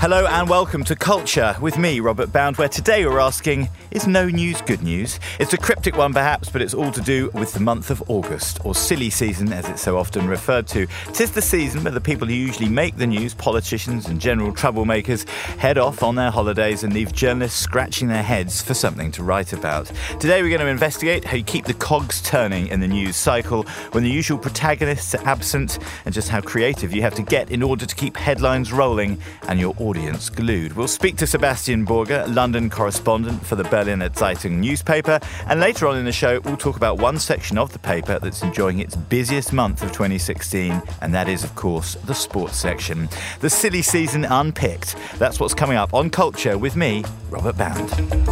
Hello and welcome to Culture with me, Robert Bound, where today we're asking, is no news good news? It's a cryptic one perhaps, but it's all to do with the month of August, or silly season as it's so often referred to. 'Tis the season where the people who usually make the news, politicians and general troublemakers, head off on their holidays and leave journalists scratching their heads for something to write about. Today we're going to investigate how you keep the cogs turning in the news cycle when the usual protagonists are absent, and just how creative you have to get in order to keep headlines rolling and your audience glued. We'll speak to Sebastian Borger, London correspondent for the Berliner Zeitung newspaper, and later on in the show we'll talk about one section of the paper that's enjoying its busiest month of 2016, and that is, of course, the sports section. The silly season unpicked. That's what's coming up on Culture with me, Robert Bound.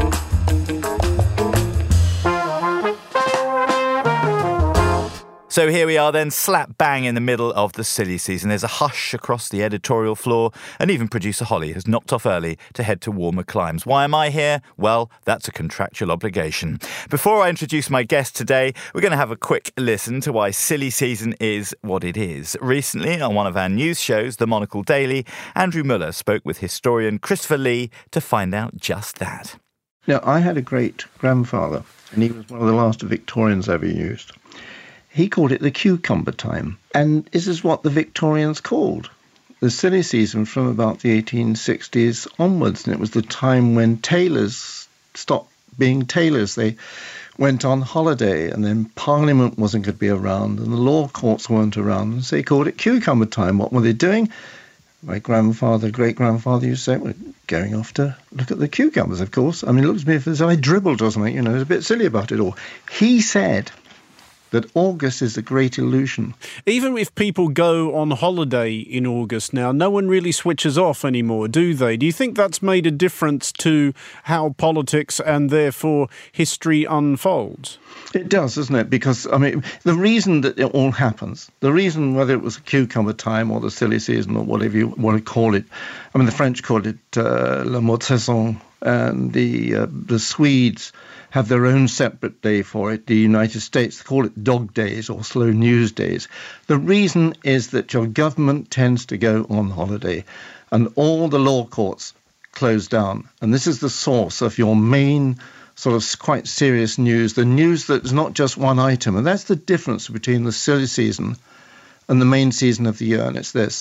So here we are then, slap bang in the middle of the silly season. There's a hush across the editorial floor, and even producer Holly has knocked off early to head to warmer climes. Why am I here? Well, that's a contractual obligation. Before I introduce my guest today, we're going to have a quick listen to why silly season is what it is. Recently, on one of our news shows, The Monocle Daily, Andrew Muller spoke with historian Christopher Lee to find out just that. Now, I had a great-grandfather, and he was one of the last Victorians ever used. He called it the cucumber time, and this is what the Victorians called the silly season from about the 1860s onwards, and it was the time when tailors stopped being tailors. They went on holiday, and then Parliament wasn't going to be around, and the law courts weren't around, and so they called it cucumber time. What were they doing? My grandfather, great-grandfather used to say, we're going off to look at the cucumbers, of course. I mean, it looks to me as if I dribbled or something, it's a bit silly about it all. He said that August is a great illusion. Even if people go on holiday in August now, no one really switches off anymore, do they? Do you think that's made a difference to how politics and therefore history unfolds? It does, doesn't it? Because, the reason that it all happens, the reason whether it was a cucumber time or the silly season or whatever you want to call it, the French called it la mauvaise saison, and the Swedes have their own separate day for it. The United States call it dog days or slow news days. The reason is that your government tends to go on holiday and all the law courts close down. And this is the source of your main sort of quite serious news, the news that is not just one item. And that's the difference between the silly season and the main season of the year. And it's this.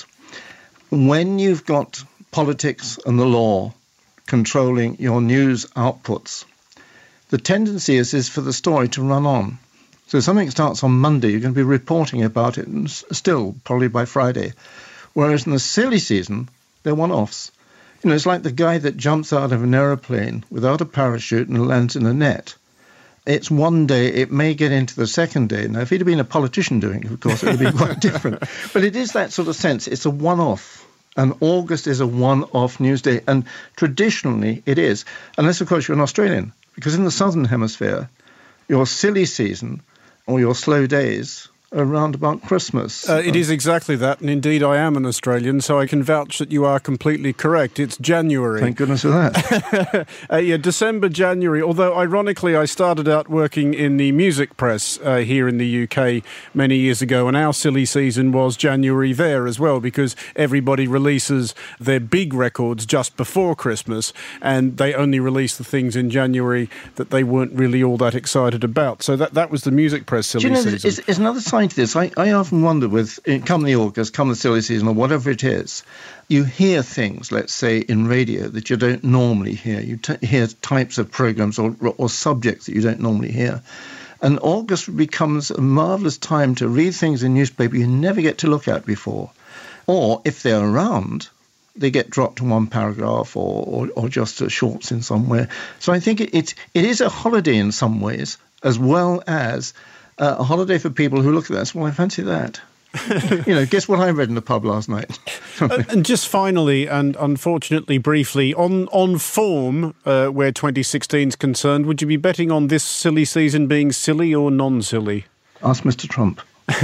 When you've got politics and the law controlling your news outputs, the tendency is for the story to run on. So something starts on Monday, you're going to be reporting about it and still, probably by Friday. Whereas in the silly season, they're one-offs. It's like the guy that jumps out of an aeroplane without a parachute and lands in a net. It's one day, it may get into the second day. Now, if he'd have been a politician doing it, of course, it would be quite different. But it is that sort of sense. It's a one-off. And August is a one-off news day. And traditionally, it is. Unless, of course, you're an Australian. Because in the Southern Hemisphere, your silly season or your slow days are around about Christmas. It is exactly that, and indeed I am an Australian, so I can vouch that you are completely correct. It's January. Thank goodness for that. December, January, although ironically I started out working in the music press here in the UK many years ago, and our silly season was January there as well, because everybody releases their big records just before Christmas, and they only release the things in January that they weren't really all that excited about. So that was the music press silly season. It's another side to this. I often wonder come the August, come the silly season or whatever it is, you hear things, let's say, in radio that you don't normally hear. You hear types of programs or subjects that you don't normally hear. And August becomes a marvellous time to read things in newspaper you never get to look at before. Or, if they're around, they get dropped in one paragraph or just shorts in somewhere. So I think it is a holiday in some ways, as well as a holiday for people who look at this. Well, I fancy that. Guess what I read in the pub last night? And just finally, and unfortunately briefly, on form, where 2016 is concerned, would you be betting on this silly season being silly or non-silly? Ask Mr. Trump.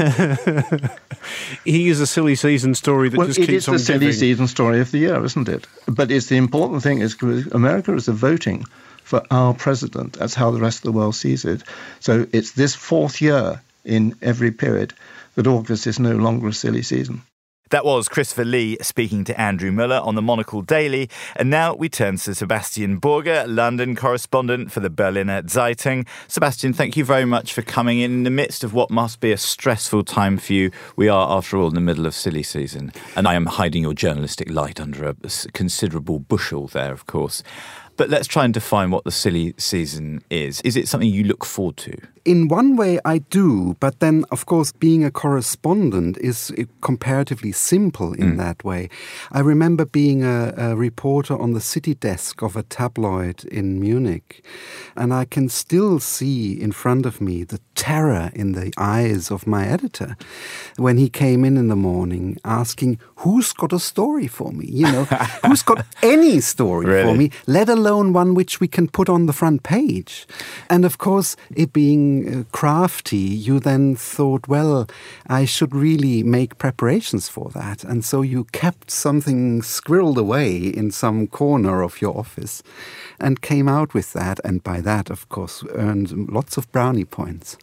He is a silly season story that just keeps on giving. It is the silly season story of the year, isn't it? But it's the important thing is America is voting for our president. That's how the rest of the world sees it. So it's this fourth year in every period that August is no longer a silly season. That was Christopher Lee speaking to Andrew Muller on the Monocle Daily. And now we turn to Sebastian Borger, London correspondent for the Berliner Zeitung. Sebastian, thank you very much for coming in the midst of what must be a stressful time for you. We are, after all, in the middle of silly season. And I am hiding your journalistic light under a considerable bushel there, of course. But let's try and define what the silly season is. Is it something you look forward to? In one way, I do. But then, of course, being a correspondent is comparatively simple in that way. I remember being a reporter on the city desk of a tabloid in Munich. And I can still see in front of me the terror in the eyes of my editor when he came in the morning asking, who's got a story for me? You know, who's got any story for me, let alone one which we can put on the front page. And of course, it being crafty, you then thought, well, I should really make preparations for that. And so you kept something squirreled away in some corner of your office and came out with that. And by that, of course, earned lots of brownie points.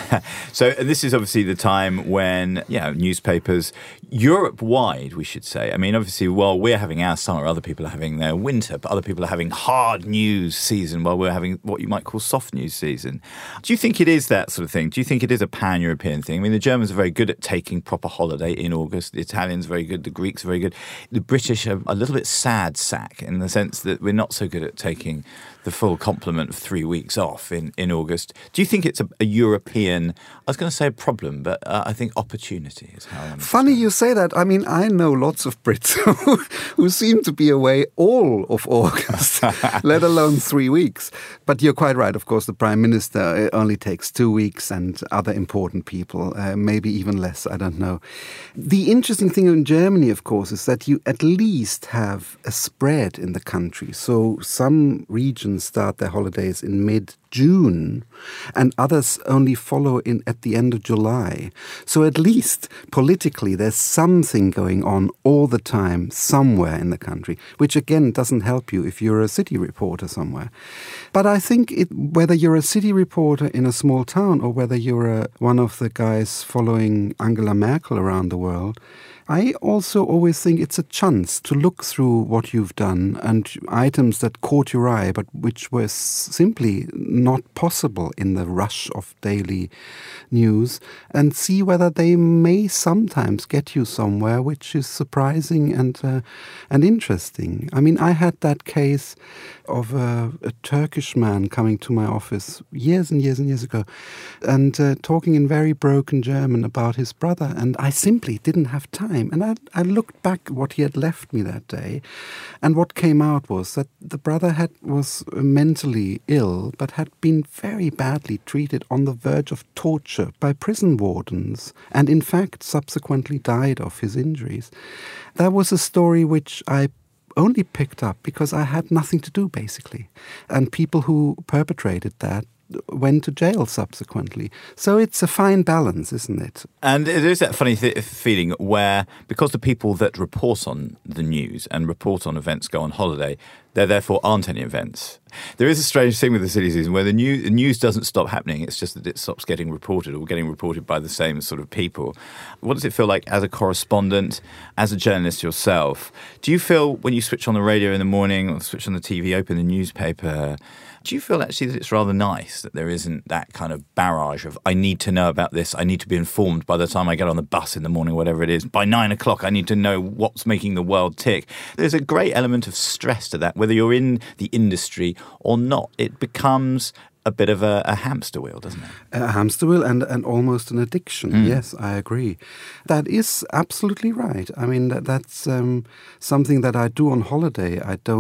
So this is obviously the time when, newspapers, Europe-wide, we should say. I mean, obviously, while we're having our summer, other people are having their winter, but other people are having hard news season while we're having what you might call soft news season. Do you think it is that sort of thing? Do you think it is a pan-European thing? I mean, the Germans are very good at taking proper holiday in August. The Italians are very good. The Greeks are very good. The British are a little bit sad sack in the sense that we're not so good at taking the full complement of 3 weeks off in August. Do you think it's a European, I was going to say a problem, but I think opportunity is how I'm Funny you say that. I mean, I know lots of Brits who seem to be away all of August, let alone 3 weeks. But you're quite right. Of course, the Prime Minister only takes 2 weeks and other important people, maybe even less, I don't know. The interesting thing in Germany, of course, is that you at least have a spread in the country. So some regions start their holidays in mid-June and others only follow at the end of July. So at least politically there's something going on all the time somewhere in the country, which again doesn't help you if you're a city reporter somewhere. But I think whether you're a city reporter in a small town or whether you're one of the guys following Angela Merkel around the world, I also always think it's a chance to look through what you've done and items that caught your eye but which were simply not possible in the rush of daily news and see whether they may sometimes get you somewhere which is surprising and interesting. I mean, I had that case of a Turkish man coming to my office years and years and years ago and talking in very broken German about his brother, and I simply didn't have time. And I looked back at what he had left me that day, and what came out was that the brother was mentally ill but had been very badly treated on the verge of torture by prison wardens and in fact subsequently died of his injuries. That was a story which I only picked up because I had nothing to do, basically. And people who perpetrated that went to jail subsequently. So it's a fine balance, isn't it? And it is that funny feeling where, because the people that report on the news and report on events go on holiday, there therefore aren't any events. There is a strange thing with the silly season where the news doesn't stop happening. It's just that it stops getting reported or getting reported by the same sort of people. What does it feel like as a correspondent, as a journalist yourself? Do you feel when you switch on the radio in the morning or switch on the TV, open the newspaper, do you feel actually that it's rather nice that there isn't that kind of barrage of, I need to know about this, I need to be informed by the time I get on the bus in the morning, whatever it is. By 9 o'clock, I need to know what's making the world tick. There's a great element of stress to that, whether you're in the industry or not. It becomes a bit of a hamster wheel, doesn't it? A hamster wheel and almost an addiction. Yes, I agree. That is absolutely right. I mean, that's something that I do on holiday.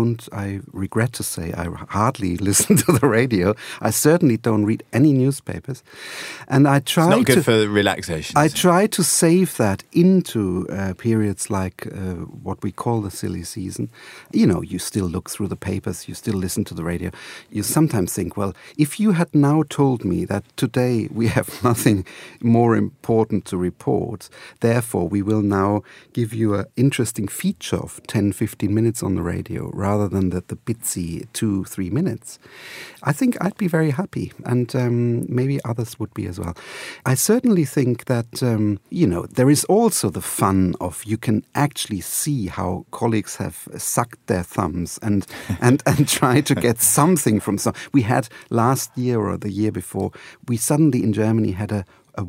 I regret to say, I hardly listen to the radio. I certainly don't read any newspapers. And I try It's not good for relaxation. I try to save that into periods like what we call the silly season. You know, you still look through the papers, you still listen to the radio. You sometimes think, well, if if you had now told me that today we have nothing more important to report, therefore we will now give you an interesting feature of 10-15 minutes on the radio rather than the bitsy 2-3 minutes, I think I'd be very happy, and maybe others would be as well. I certainly think that, there is also the fun of you can actually see how colleagues have sucked their thumbs and try to get something from some. We had last year or the year before, we suddenly in Germany had a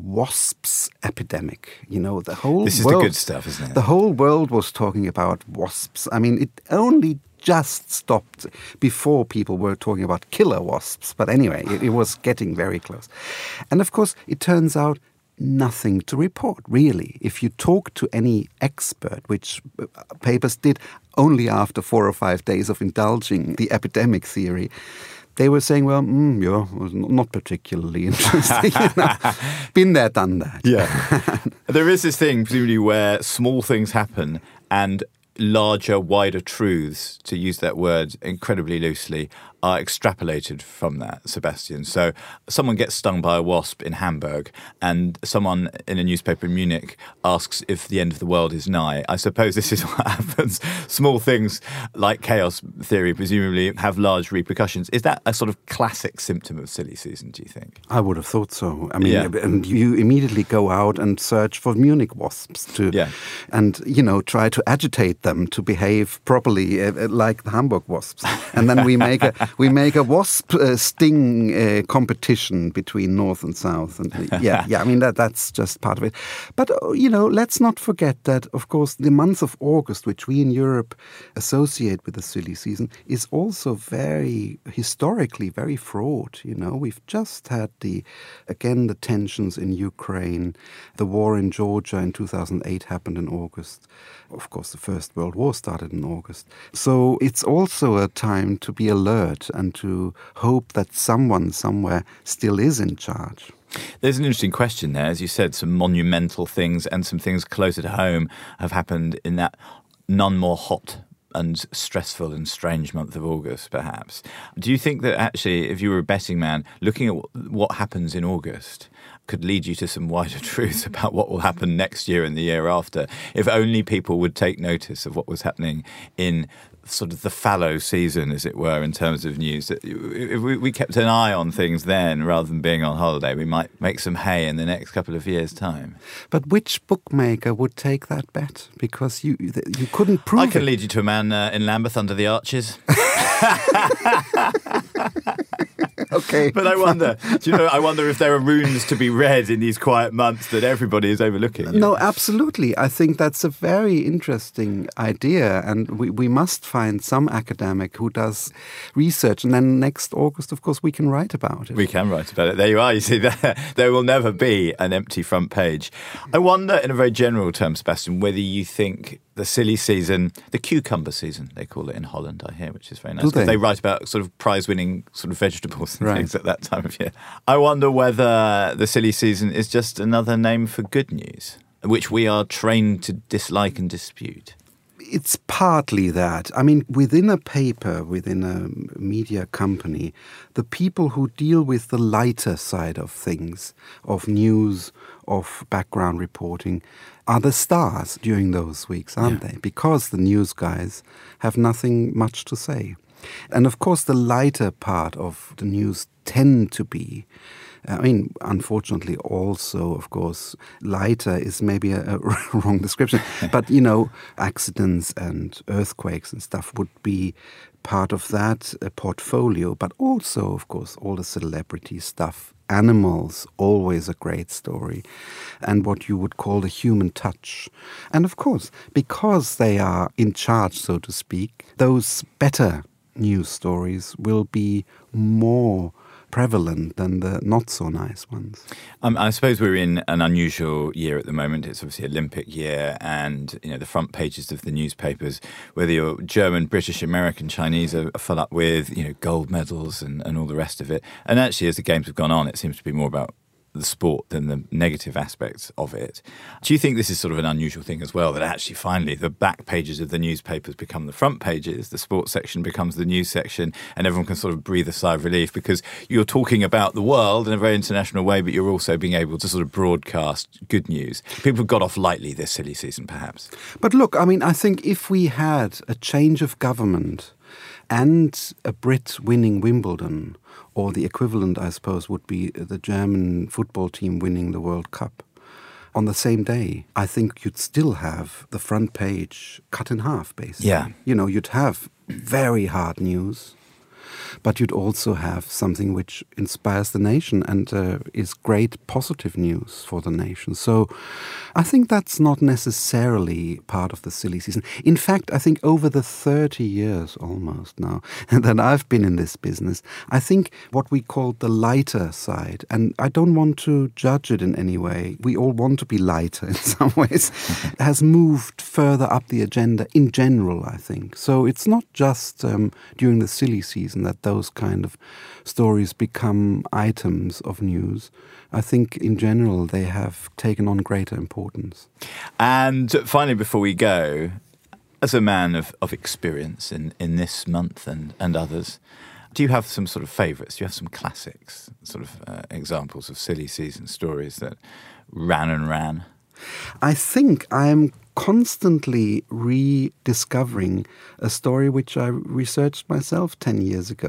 wasps epidemic. The whole This is world, the good stuff, isn't it? The whole world was talking about wasps. I mean, it only just stopped before people were talking about killer wasps. But anyway, it was getting very close. And of course, it turns out nothing to report, really. If you talk to any expert, which papers did only after 4 or 5 days of indulging the epidemic theory, they were saying, well, not particularly interesting. Been there, done that. Yeah. There is this thing, presumably, where small things happen and larger, wider truths, to use that word incredibly loosely, are extrapolated from that, Sebastian. So someone gets stung by a wasp in Hamburg and someone in a newspaper in Munich asks if the end of the world is nigh. I suppose this is what happens. Small things like chaos theory presumably have large repercussions. Is that a sort of classic symptom of silly season, do you think? I would have thought so. I mean, and you immediately go out and search for Munich wasps and, try to agitate them to behave properly like the Hamburg wasps. And then we make a wasp sting competition between North and South. And I mean, that's just part of it. But, let's not forget that, of course, the month of August, which we in Europe associate with the silly season, is also very, historically, very fraught. We've just had the tensions in Ukraine. The war in Georgia in 2008 happened in August. Of course, the First World War started in August. So it's also a time to be alert and to hope that someone somewhere still is in charge. There's an interesting question there. As you said, some monumental things and some things close at home have happened in that none more hot and stressful and strange month of August, perhaps. Do you think that actually, if you were a betting man, looking at what happens in August could lead you to some wider truths about what will happen next year and the year after, if only people would take notice of what was happening in sort of the fallow season, as it were, in terms of news? If we kept an eye on things then, rather than being on holiday, we might make some hay in the next couple of years' time. But which bookmaker would take that bet? Because you couldn't prove it. I can lead you to a man in Lambeth under the arches. Okay. But I wonder, I wonder if there are runes to be read in these quiet months that everybody is overlooking. No, absolutely. I think that's a very interesting idea, and we must find some academic who does research, and then next August, of course, we can write about it. We can write about it. There you are. You see, there will never be an empty front page. I wonder, in a very general term, Sebastian, whether you think the silly season, the cucumber season, they call it in Holland, I hear, which is very nice. They write about sort of prize-winning sort of vegetables and things at that time of year. I wonder whether the silly season is just another name for good news, which we are trained to dislike and dispute. It's partly that. I mean, within a paper, within a media company, the people who deal with the lighter side of things, of news, of background reporting, are the stars during those weeks, aren't they? Because the news guys have nothing much to say. And of course, the lighter part of the news tend to be, unfortunately also, of course, lighter is maybe a wrong description, but, accidents and earthquakes and stuff would be part of that portfolio, but also, of course, all the celebrity stuff. Animals, always a great story, and what you would call the human touch. And of course, because they are in charge, so to speak, those better news stories will be more prevalent than the not-so-nice ones. I suppose we're in an unusual year at the moment. It's obviously Olympic year, and the front pages of the newspapers, whether you're German, British, American, Chinese, are full up with gold medals and all the rest of it. And actually, as the games have gone on, it seems to be more about the sport than the negative aspects of it. Do you think this is sort of an unusual thing as well, that actually finally the back pages of the newspapers become the front pages, the sports section becomes the news section, and everyone can sort of breathe a sigh of relief because you're talking about the world in a very international way, but you're also being able to sort of broadcast good news? People got off lightly this silly season, perhaps. But look, I mean, I think if we had a change of government and a Brit winning Wimbledon, or the equivalent, I suppose, would be the German football team winning the World Cup, on the same day, I think you'd still have the front page cut in half, basically. Yeah. You know, you'd have very hard news, but you'd also have something which inspires the nation and is great positive news for the nation. So I think that's not necessarily part of the silly season. In fact, I think over the 30 years almost now that I've been in this business, I think what we call the lighter side, and I don't want to judge it in any way, we all want to be lighter in some ways, has moved further up the agenda in general, I think. So it's not just during the silly season that those kind of stories become items of news. I think in general they have taken on greater importance. And finally, before we go, as a man of experience in this month and others, do you have some sort of favourites? Do you have some classics, sort of examples of silly season stories that ran and ran? I think I'm constantly rediscovering a story which I researched myself 10 years ago,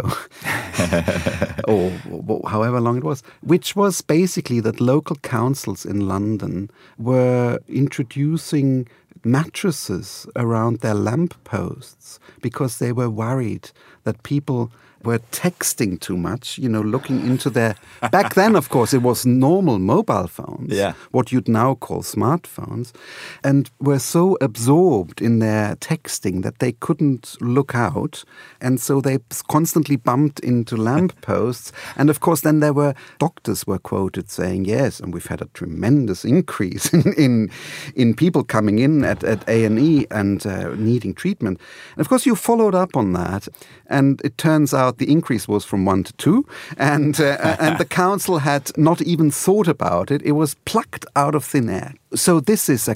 or however long it was, which was basically that local councils in London were introducing mattresses around their lamp posts because they were worried that people were texting too much, you know, looking into their... Back then, of course, it was normal mobile phones, what you'd now call smartphones, and were so absorbed in their texting that they couldn't look out, and so they constantly bumped into lampposts. And of course, then doctors were quoted saying, yes, and we've had a tremendous increase in people coming in at A&E and needing treatment. And of course, you followed up on that, and it turns out the increase was from 1 to 2, and the council had not even thought about it. It was plucked out of thin air. So this is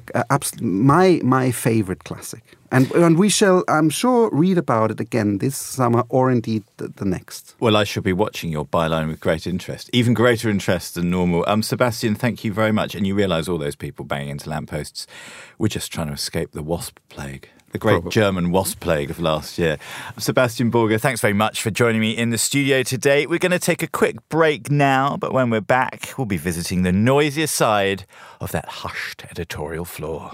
my favorite classic. And we shall, I'm sure, read about it again this summer or indeed the next. Well, I shall be watching your byline with great interest, even greater interest than normal. Sebastian, thank you very much. And you realise all those people banging into lampposts were just trying to escape the wasp plague. The great German wasp plague of last year. Sebastian Borger, thanks very much for joining me in the studio today. We're going to take a quick break now, but when we're back, we'll be visiting the noisier side of that hushed editorial floor.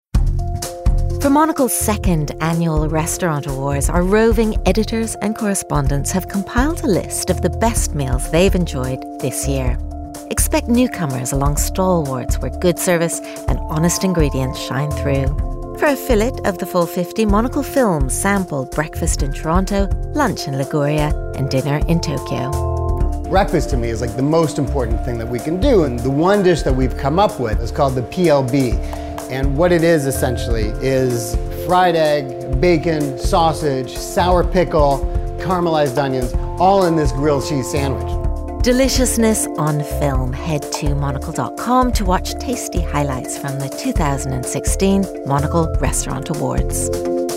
For Monocle's second annual Restaurant Awards, our roving editors and correspondents have compiled a list of the best meals they've enjoyed this year. Expect newcomers along stalwarts where good service and honest ingredients shine through. For a fillet of the full 50, Monocle Films sampled breakfast in Toronto, lunch in Liguria, and dinner in Tokyo. Breakfast to me is like the most important thing that we can do, and the one dish that we've come up with is called the PLB. And what it is essentially is fried egg, bacon, sausage, sour pickle, caramelized onions, all in this grilled cheese sandwich. Deliciousness on film. Head to monocle.com to watch tasty highlights from the 2016 Monocle Restaurant Awards.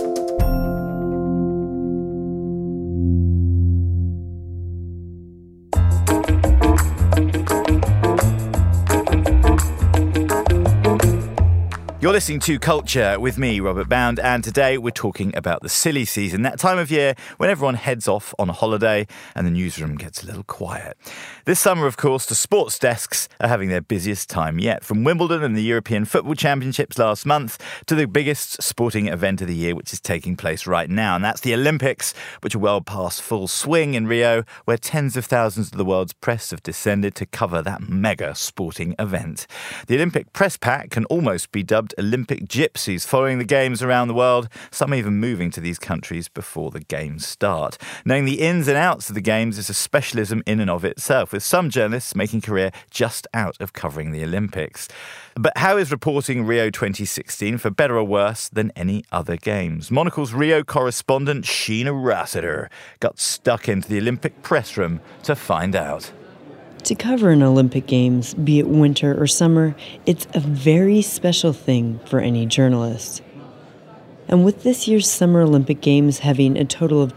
You're listening to Culture with me, Robert Bound, and today we're talking about the silly season, that time of year when everyone heads off on a holiday and the newsroom gets a little quiet. This summer, of course, the sports desks are having their busiest time yet, from Wimbledon and the European Football Championships last month to the biggest sporting event of the year, which is taking place right now, and that's the Olympics, which are well past full swing in Rio, where tens of thousands of the world's press have descended to cover that mega sporting event. The Olympic press pack can almost be dubbed Olympic gypsies, following the games around the world, some even moving to these countries before the games start. Knowing the ins and outs of the games is a specialism in and of itself, with some journalists making career just out of covering the Olympics. But how is reporting Rio 2016, for better or worse, than any other games? Monocle's Rio correspondent Sheena Rossiter got stuck into the Olympic press room to find out. To cover an Olympic Games, be it winter or summer, it's a very special thing for any journalist. And with this year's Summer Olympic Games having a total of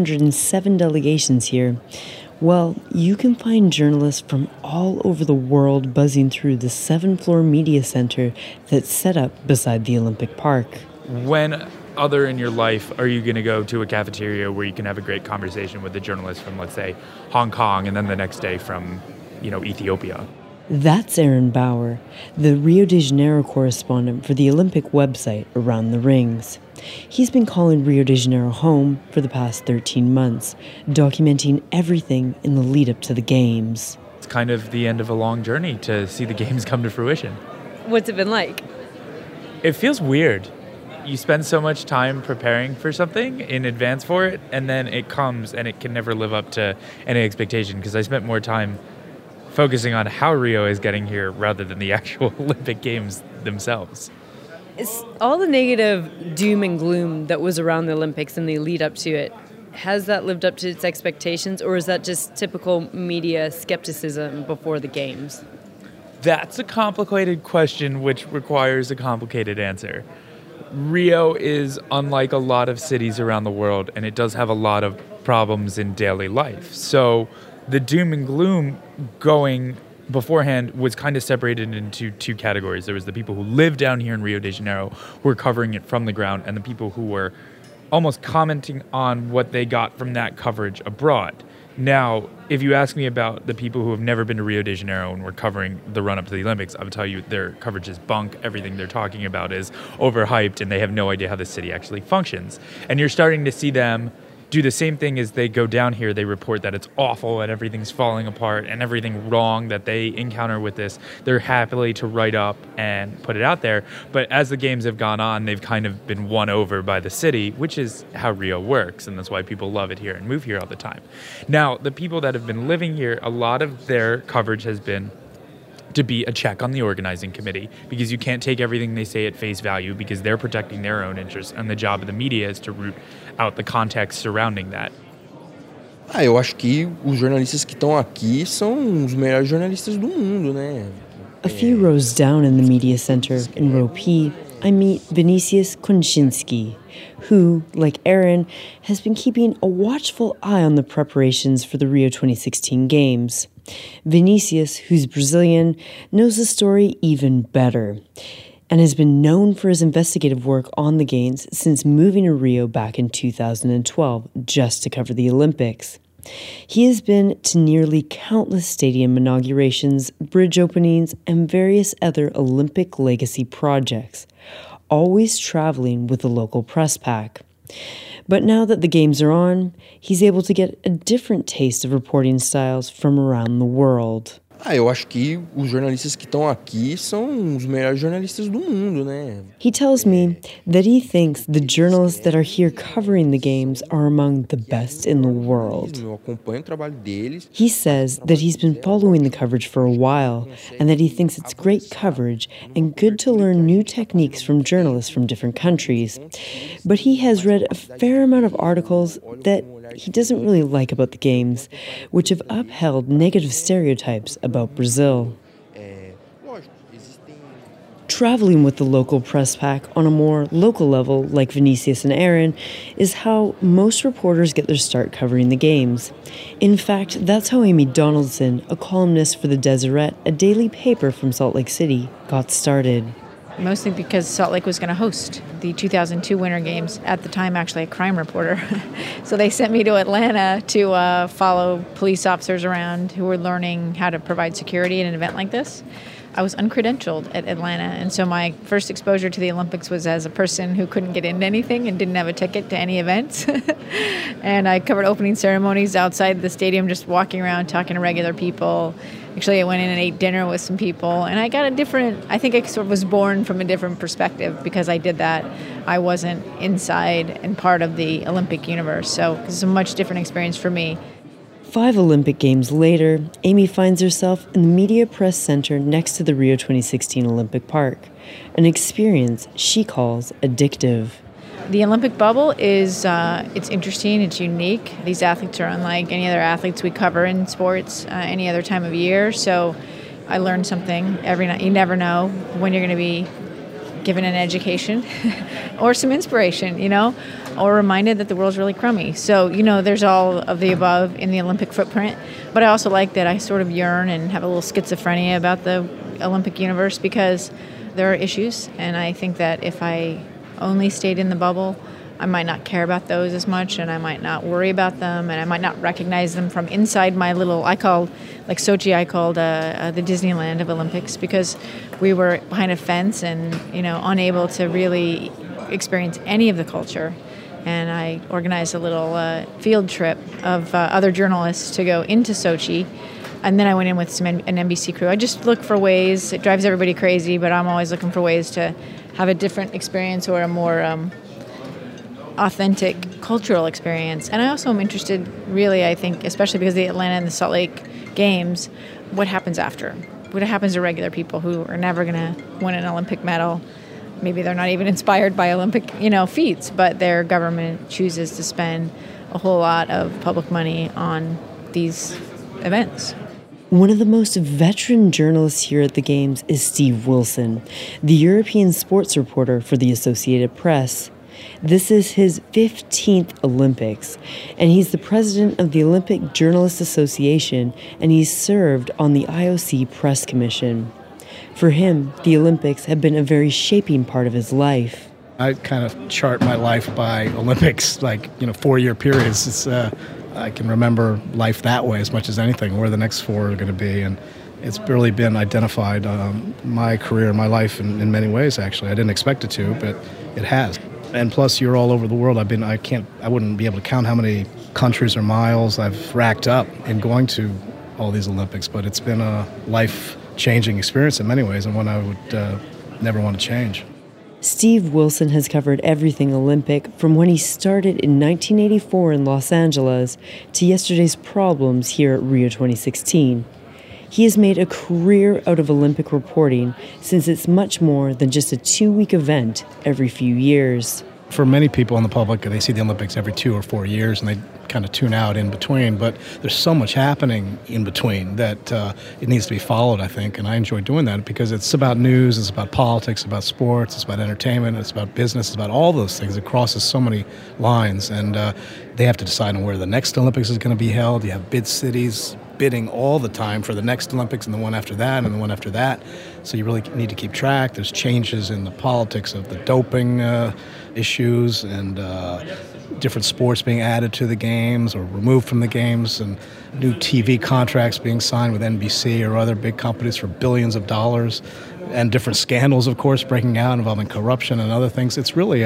207 delegations here, well, you can find journalists from all over the world buzzing through the 7-floor media center that's set up beside the Olympic Park. When other in your life are you going to go to a cafeteria where you can have a great conversation with a journalist from, let's say, Hong Kong, and then the next day from, Ethiopia? That's Aaron Bauer, the Rio de Janeiro correspondent for the Olympic website Around the Rings. He's been calling Rio de Janeiro home for the past 13 months, documenting everything in the lead up to the Games. It's kind of the end of a long journey to see the Games come to fruition. What's it been like? It feels weird. You spend so much time preparing for something in advance for it, and then it comes and it can never live up to any expectation, because I spent more time focusing on how Rio is getting here rather than the actual Olympic Games themselves. It's all the negative doom and gloom that was around the Olympics and the lead up to it. Has that lived up to its expectations, or is that just typical media skepticism before the Games? That's a complicated question which requires a complicated answer. Rio is unlike a lot of cities around the world, and it does have a lot of problems in daily life. So the doom and gloom going beforehand was kind of separated into two categories. There was the people who live down here in Rio de Janeiro who were covering it from the ground, and the people who were almost commenting on what they got from that coverage abroad. Now, if you ask me about the people who have never been to Rio de Janeiro and were covering the run-up to the Olympics, I would tell you their coverage is bunk. Everything they're talking about is overhyped, and they have no idea how the city actually functions. And you're starting to see them do the same thing as they go down here. They report that it's awful and everything's falling apart and everything wrong that they encounter with this. They're happily to write up and put it out there. But as the Games have gone on, they've kind of been won over by the city, which is how Rio works. And that's why people love it here and move here all the time. Now, the people that have been living here, a lot of their coverage has been to be a check on the organizing committee, because you can't take everything they say at face value, because they're protecting their own interests, and the job of the media is to root out the context surrounding that. Eu acho que os jornalistas que estão aqui são os melhores jornalistas do mundo, né? A few rows down in the media center in row P, I meet Vinicius Konchinski, who, like Aaron, has been keeping a watchful eye on the preparations for the Rio 2016 Games. Vinicius, who's Brazilian, knows the story even better and has been known for his investigative work on the Games since moving to Rio back in 2012 just to cover the Olympics. He has been to nearly countless stadium inaugurations, bridge openings, and various other Olympic legacy projects, always traveling with the local press pack. But now that the Games are on, he's able to get a different taste of reporting styles from around the world. Eu acho que os jornalistas que estão aqui são os melhores jornalistas do mundo, né? He tells me that he thinks the journalists that are here covering the Games are among the best in the world. Eu acompanho o trabalho deles. He says that he's been following the coverage for a while and that he thinks it's great coverage and good to learn new techniques from journalists from different countries. But he has read a fair amount of articles that he doesn't really like about the Games, which have upheld negative stereotypes about Brazil. Traveling with the local press pack on a more local level, like Vinicius and Aaron, is how most reporters get their start covering the Games. In fact, that's how Amy Donaldson, a columnist for the Deseret, a daily paper from Salt Lake City, got started. Mostly because Salt Lake was going to host the 2002 Winter Games, at the time actually a crime reporter. So they sent me to Atlanta to follow police officers around who were learning how to provide security at an event like this. I was uncredentialed at Atlanta, and so my first exposure to the Olympics was as a person who couldn't get into anything and didn't have a ticket to any events. And I covered opening ceremonies outside the stadium, just walking around, talking to regular people. Actually, I went in and ate dinner with some people, and I think I sort of was born from a different perspective because I did that. I wasn't inside and part of the Olympic universe, so it's a much different experience for me. 5 Olympic Games later, Amy finds herself in the Media Press Center next to the Rio 2016 Olympic Park, an experience she calls addictive. The Olympic bubble is it's interesting, it's unique. These athletes are unlike any other athletes we cover in sports any other time of year. So I learned something every night. You never know when you're going to be given an education or some inspiration, or reminded that the world's really crummy. So, there's all of the above in the Olympic footprint. But I also like that I sort of yearn and have a little schizophrenia about the Olympic universe because there are issues. And I think that if I only stayed in the bubble, I might not care about those as much, and I might not worry about them, and I might not recognize them from inside my little, Sochi, I called the Disneyland of Olympics, because we were behind a fence and, unable to really experience any of the culture. And I organized a little field trip of other journalists to go into Sochi. And then I went in with an NBC crew. I just look for ways. It drives everybody crazy, but I'm always looking for ways to have a different experience or a more authentic cultural experience. And I also am interested, really, I think, especially because of the Atlanta and the Salt Lake Games, what happens after? What happens to regular people who are never going to win an Olympic medal? Maybe they're not even inspired by Olympic, feats, but their government chooses to spend a whole lot of public money on these events. One of the most veteran journalists here at the Games is Steve Wilson, the European sports reporter for the Associated Press. This is his 15th Olympics, and he's the president of the Olympic Journalists Association, and he's served on the IOC Press Commission. For him, the Olympics have been a very shaping part of his life. I kind of chart my life by Olympics, 4-year periods. I can remember life that way as much as anything, where the next 4 are going to be. And it's really been identified my career, my life in many ways, actually. I didn't expect it to, but it has. And plus, you're all over the world. I wouldn't be able to count how many countries or miles I've racked up in going to all these Olympics, but it's been a life-changing experience in many ways, and one I would never want to change. Steve Wilson has covered everything Olympic, from when he started in 1984 in Los Angeles to yesterday's problems here at Rio 2016. He has made a career out of Olympic reporting, since it's much more than just a 2-week event every few years. For many people in the public, they see the Olympics every 2 or 4 years, and they kind of tune out in between. But there's so much happening in between that it needs to be followed, I think. And I enjoy doing that because it's about news, it's about politics, it's about sports, it's about entertainment, it's about business, it's about all those things. It crosses so many lines. And they have to decide on where the next Olympics is going to be held. You have bid cities bidding all the time for the next Olympics and the one after that and the one after that. So you really need to keep track. There's changes in the politics of the doping issues and different sports being added to the games or removed from the games, and new TV contracts being signed with NBC or other big companies for billions of dollars, and different scandals, of course, breaking out involving corruption and other things. It's really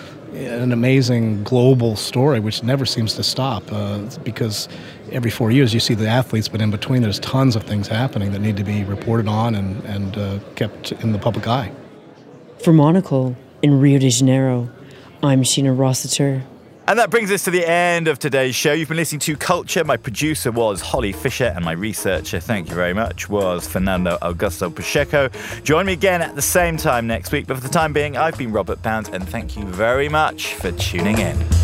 an amazing global story which never seems to stop because every 4 years you see the athletes, but in between there's tons of things happening that need to be reported on and kept in the public eye. For Monocle in Rio de Janeiro, I'm Sheena Rossiter. And that brings us to the end of today's show. You've been listening to Culture. My producer was Holly Fisher, and my researcher, thank you very much, was Fernando Augusto Pacheco. Join me again at the same time next week. But for the time being, I've been Robert Bound, and thank you very much for tuning in.